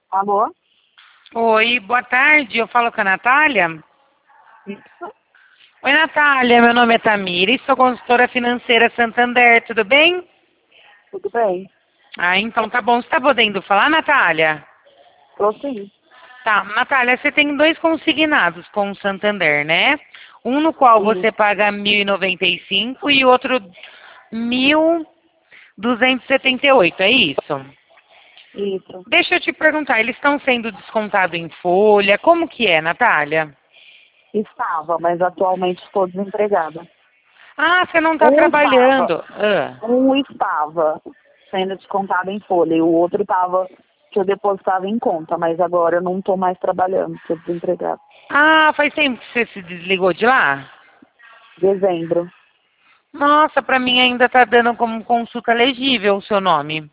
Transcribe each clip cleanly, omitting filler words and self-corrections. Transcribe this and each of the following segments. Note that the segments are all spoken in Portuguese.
Alô? Oi, boa tarde. Eu falo com a Natália. Isso? Oi, Natália. Meu nome é Tamira e sou consultora financeira Santander. Tudo bem? Tudo bem? Ah, então tá bom. Você tá podendo falar, Natália? Tô sim. Tá, Natália, você tem dois consignados com o Santander, né? Um no qual você Isso, paga 1.095 e outro 1.278. É isso? isso. Deixa eu te perguntar, eles estão sendo descontados em folha? Como que é, Natália? Estava, mas atualmente estou desempregada. Ah, você não está Um estava, trabalhando. Ah. um estava sendo descontado em folha e o outro estava que eu depositava em conta, mas agora eu não estou mais trabalhando, estou desempregada. Ah, faz tempo que você se desligou de lá? Dezembro. Nossa, para mim ainda tá dando como consulta legível o seu nome.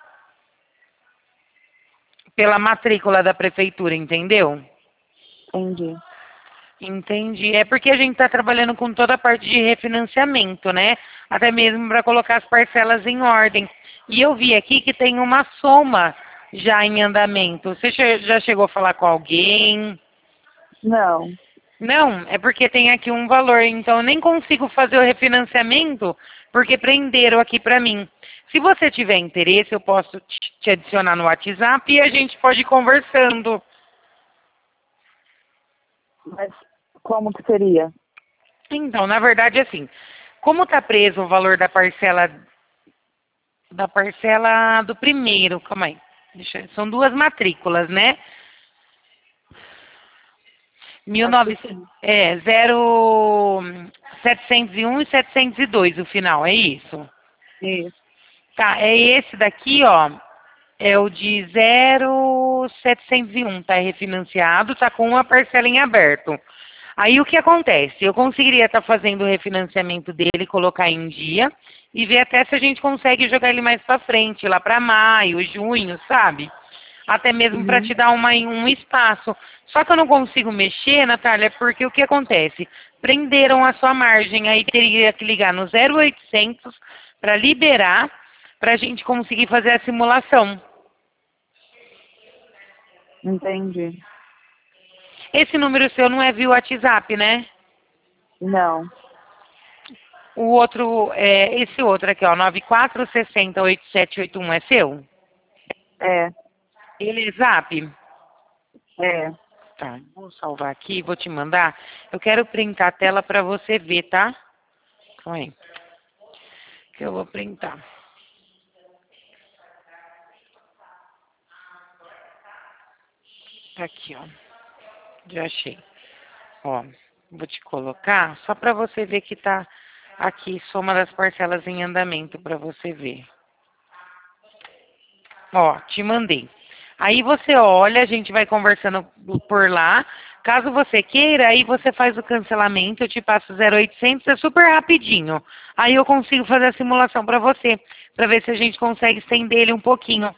Pela matrícula da prefeitura, entendeu? Entendi. Entendi. É porque a gente está trabalhando com toda a parte de refinanciamento, né? Até mesmo para colocar as parcelas em ordem. E eu vi aqui que tem uma soma já em andamento. Você já chegou a falar com alguém? Não. Não, é porque tem aqui um valor, então eu nem consigo fazer o refinanciamento porque prenderam aqui para mim. Se você tiver interesse, eu posso te adicionar no WhatsApp e a gente pode ir conversando. Mas como que seria? Então, na verdade, assim, como está preso o valor da parcela do primeiro, calma aí. São duas matrículas, né? Acho que 19, sim. 701 e 702 o final, é isso? Isso. Tá, é esse daqui, ó. É o de 0,701, tá refinanciado, tá com uma parcela em aberto. Aí o que acontece? Eu conseguiria estar fazendo o refinanciamento dele, colocar em dia e ver até se a gente consegue jogar ele mais para frente, lá para maio, junho, sabe? Até mesmo para te Uhum. dar um espaço. Só que eu não consigo mexer, Natália, porque o que acontece? Prenderam a sua margem, aí teria que ligar no 0800 para liberar, para a gente conseguir fazer a simulação. Entendi. Esse número seu não é via WhatsApp, né? Não. O outro, esse outro aqui, ó, 94608781 é seu? É, Ele é Zap? é. Tá, vou salvar aqui, vou te mandar. Eu quero printar a tela para você ver, tá? Calma aí, que eu vou printar. Tá aqui, ó. Já achei. Ó, vou te colocar só para você ver que tá aqui, soma das parcelas em andamento para você ver. Ó, te mandei. Aí você olha, a gente vai conversando por lá. Caso você queira, aí você faz o cancelamento, eu te passo 0800, é super rapidinho. Aí eu consigo fazer a simulação para você, para ver se a gente consegue estender ele um pouquinho.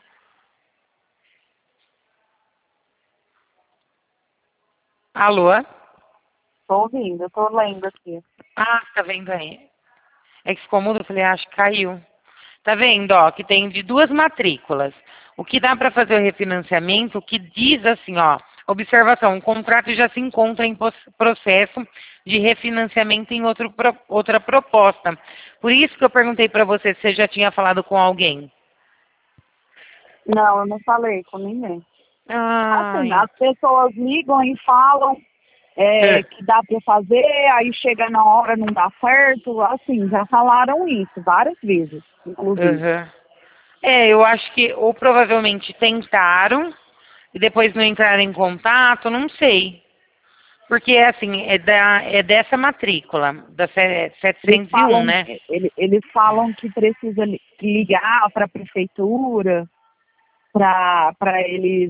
Alô? Tô ouvindo, tô lendo aqui. Ah, tá vendo aí? É que ficou mudo, eu falei, acho que caiu. Tá vendo, ó, que tem de duas matrículas. O que dá para fazer o refinanciamento, o que diz assim, ó, observação, o contrato já se encontra em processo de refinanciamento em outra proposta. Por isso que eu perguntei para você se você já tinha falado com alguém. Não, eu não falei com ninguém. Assim, Ai. as pessoas ligam e falam que dá para fazer, aí chega na hora não dá certo. Assim, já falaram isso várias vezes, inclusive. Uhum. É, eu acho que ou provavelmente tentaram e depois não entraram em contato, não sei. Porque, assim, é dessa matrícula, da Eles 701, falam, né? eles falam que precisa ligar para a prefeitura para eles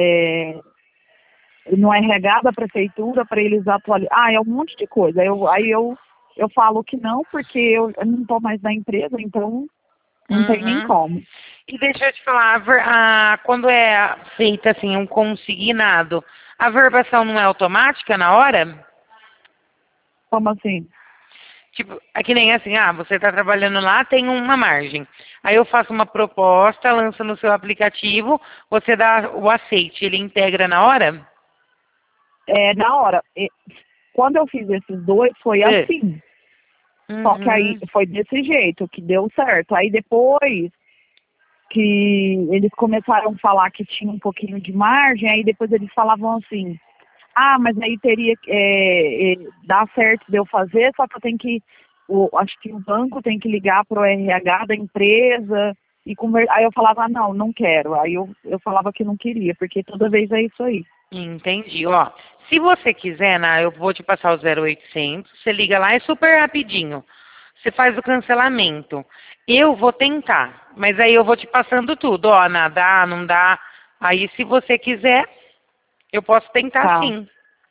no RH da prefeitura para eles atualizar. Ah, é um monte de coisa. Eu falo que não, porque eu não estou mais na empresa, então não tem nem Uhum. como. E deixa eu te falar, quando é feita, assim, um consignado, a verbação não é automática na hora? Como assim? Tipo, é que nem assim, você está trabalhando lá, tem uma margem. Aí eu faço uma proposta, lanço no seu aplicativo, você dá o aceite, ele integra na hora? Na hora. Quando eu fiz esses dois, foi É. assim. Só que aí Uhum. foi desse jeito, que deu certo. Aí depois que eles começaram a falar que tinha um pouquinho de margem, aí depois eles falavam assim, mas aí teria dá certo de eu fazer, só que eu tenho que, acho que o banco tem que ligar para o RH da empresa e conversar. Aí eu falava, não, não quero. Aí eu falava que não queria, porque toda vez é isso aí. Entendi. Ó, se você quiser, eu vou te passar o 0800, você liga lá, é super rapidinho. Você faz o cancelamento. Eu vou tentar, mas aí eu vou te passando tudo. Ó, dá, não dá. Aí, se você quiser, eu posso tentar Tá, sim.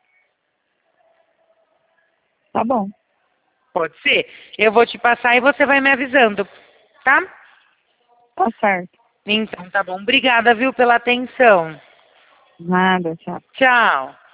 tá bom, Pode ser? Eu vou te passar e você vai me avisando, tá? tá certo. Então, tá bom. Obrigada, viu, pela atenção. Nada, tchau. Tchau.